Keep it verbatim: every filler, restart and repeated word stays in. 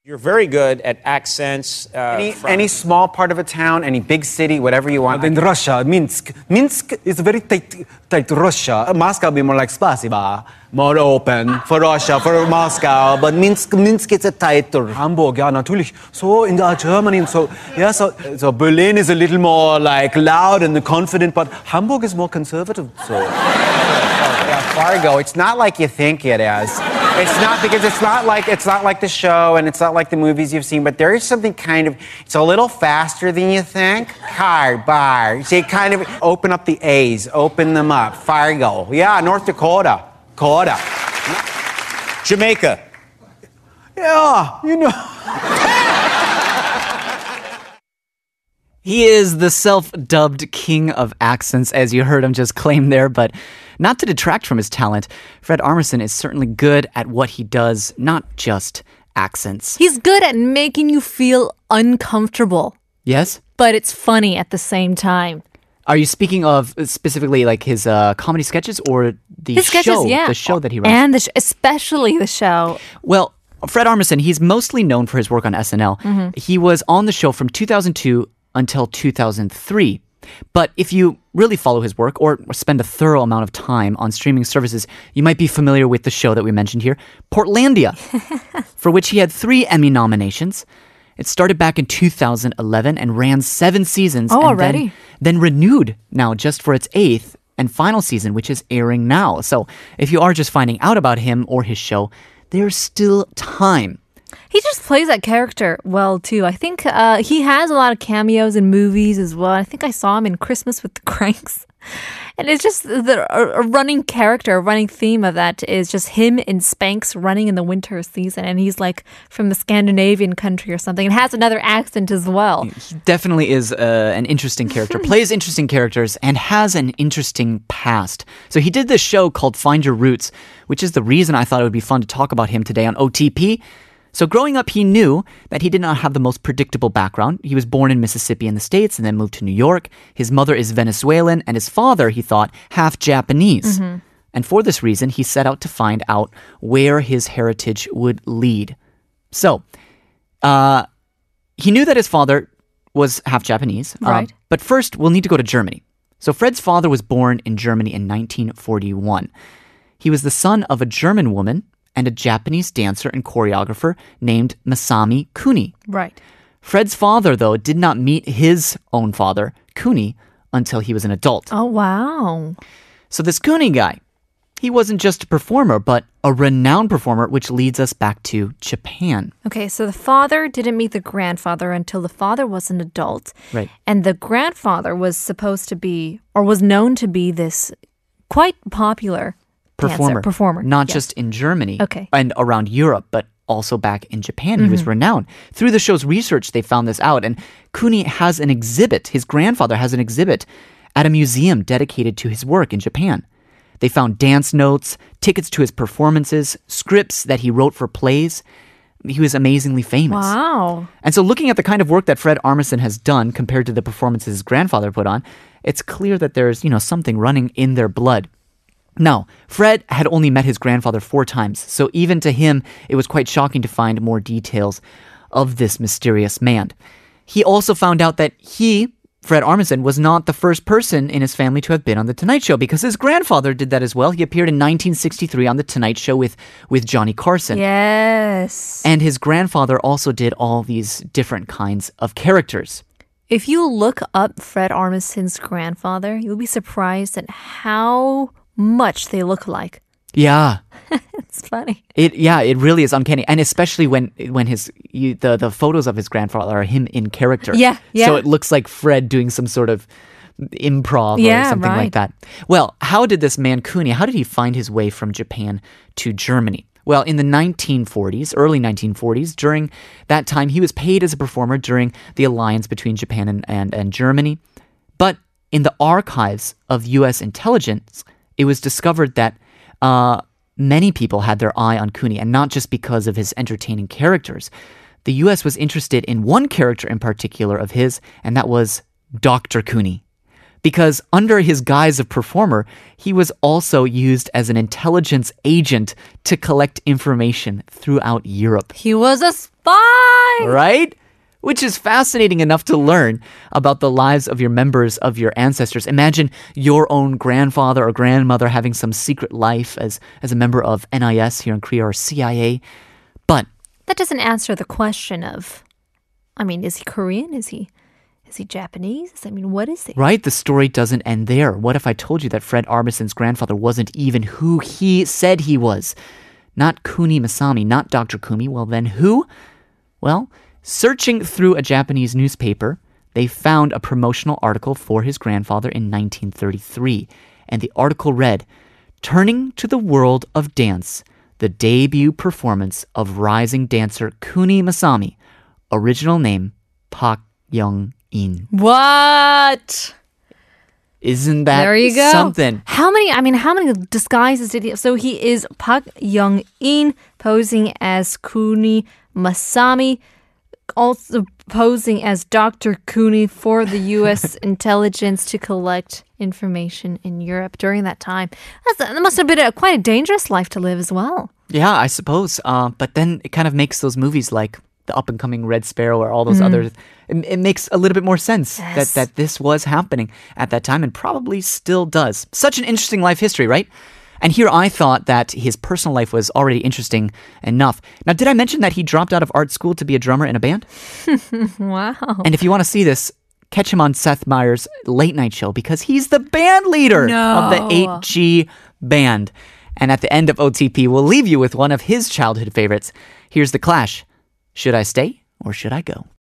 You're very good at accents. Uh, Any, from- any small part of a town, any big city, whatever you want. In Russia, Minsk. Minsk is very tight, tight Russia. Moscow be more like spasiba, more open for Russia, for Moscow. But Minsk, Minsk is a tighter. Hamburg, ja, natürlich. So in the Germany, so yeah, so, so Berlin is a little more like loud and confident, but Hamburg is more conservative. So. Yeah, Fargo. It's not like you think it is. It's not because it's not like it's not like the show and it's not like the movies you've seen. But there is something kind of. It's a little faster than you think. Car, bar. See, kind of open up the A's. Open them up. Fargo. Yeah, North Dakota. Dakota. Jamaica. Yeah, you know. He is the self-dubbed king of accents, as you heard him just claim there, but not to detract from his talent, Fred Armisen is certainly good at what he does, not just accents. He's good at making you feel uncomfortable, Yes? but it's funny at the same time. Are you speaking of specifically like his uh, comedy sketches or the His sketches, show, yeah. the show that he runs? And the sh- especially the show. Well, Fred Armisen, he's mostly known for his work on S N L. Mm-hmm. He was on the show from two thousand two until two thousand three. But if you really follow his work or spend a thorough amount of time on streaming services, you might be familiar with the show that we mentioned here, Portlandia, for which he had three Emmy nominations. It started back in two thousand eleven and ran seven seasons. Oh, and already? Then, then renewed now just for its eighth and final season, which is airing now. So if you are just finding out about him or his show, there's still time. He just plays that character well, too. I think uh, he has a lot of cameos in movies as well. I think I saw him in Christmas with the Cranks. And it's just the, a, a running character, a running theme of that is just him in Spanx running in the winter season. And he's like from a Scandinavian country or something. It has another accent as well. He definitely is uh, an interesting character, plays interesting characters, and has an interesting past. So he did this show called Find Your Roots, which is the reason I thought it would be fun to talk about him today on O T P. So growing up, he knew that he did not have the most predictable background. He was born in Mississippi in the States and then moved to New York. His mother is Venezuelan and his father, he thought, half Japanese. Mm-hmm. And for this reason, he set out to find out where his heritage would lead. So, uh, he knew that his father was half Japanese. Right. Um, but first, we'll need to go to Germany. So Fred's father was born in Germany in nineteen forty-one. He was the son of a German woman and a Japanese dancer and choreographer named Masami Kuni. Right. Fred's father, though, did not meet his own father, Kuni, until he was an adult. Oh, wow. So this Kuni guy, he wasn't just a performer, but a renowned performer, which leads us back to Japan. Okay, so the father didn't meet the grandfather until the father was an adult. Right. And the grandfather was supposed to be, or was known to be this quite popular Performer. dancer, performer. Not yes. just in Germany Okay. and around Europe, but also back in Japan. He was renowned. Through the show's research, they found this out. And Kuni has an exhibit, his grandfather has an exhibit at a museum dedicated to his work in Japan. They found dance notes, tickets to his performances, scripts that he wrote for plays. He was amazingly famous. Wow. And so looking at the kind of work that Fred Armisen has done compared to the performances his grandfather put on, it's clear that there's, you know, something running in their blood. Now, Fred had only met his grandfather four times, so even to him, it was quite shocking to find more details of this mysterious man. He also found out that he, Fred Armisen, was not the first person in his family to have been on The Tonight Show, because his grandfather did that as well. He appeared in nineteen sixty-three on The Tonight Show with, with Johnny Carson. Yes. And his grandfather also did all these different kinds of characters. If you look up Fred Armisen's grandfather, you'll be surprised at how much they look alike. Yeah. It's funny. It yeah, it really is uncanny, and especially when when his you, the the photos of his grandfather are him in character. Yeah, yeah. So it looks like Fred doing some sort of improv Yeah, or something right. like that. Well, how did this man Kuni? How did he find his way from Japan to Germany? Well, in the nineteen forties, early nineteen forties, during that time, he was paid as a performer during the alliance between Japan and and, and Germany. But in the archives of U S intelligence, it was discovered that uh, many people had their eye on Kuni, and not just because of his entertaining characters. The U S was interested in one character in particular of his, and that was Doctor Kuni. because under his guise of performer, he was also used as an intelligence agent to collect information throughout Europe. He was a spy! Right? Which is fascinating enough to learn about the lives of your members of your ancestors. Imagine your own grandfather or grandmother having some secret life as, as a member of N I S here in Korea or C I A. But That doesn't answer the question of, I mean, is he Korean? Is he is he Japanese? I mean, what is he? right, the story doesn't end there. What if I told you that Fred Armisen's grandfather wasn't even who he said he was? Not Kuni Masami, not Doctor Kumi. Well, then who? Well, searching through a Japanese newspaper, they found a promotional article for his grandfather in nineteen thirty-three. And the article read, "Turning to the world of dance, the debut performance of rising dancer Kuni Masami, original name Park Young-in." What? Isn't that There you go. something? How many, I mean, how many disguises did he have? So he is Park Young-in, posing as Kuni Masami, also posing as Doctor Kuni for the U S intelligence to collect information in Europe during that time. That's, that must have been a, quite a dangerous life to live as well. Yeah, I suppose. Uh, but then it kind of makes those movies like the up-and-coming Red Sparrow or all those others, it, it makes a little bit more sense Yes. that, that this was happening at that time and probably still does. Such an interesting life history, right? And here I thought that his personal life was already interesting enough. Now, did I mention that he dropped out of art school to be a drummer in a band? Wow. And if you want to see this, catch him on Seth Meyers' late night show because he's the band leader of the No. eight G band. And at the end of O T P, we'll leave you with one of his childhood favorites. Here's The Clash. Should I stay or should I go?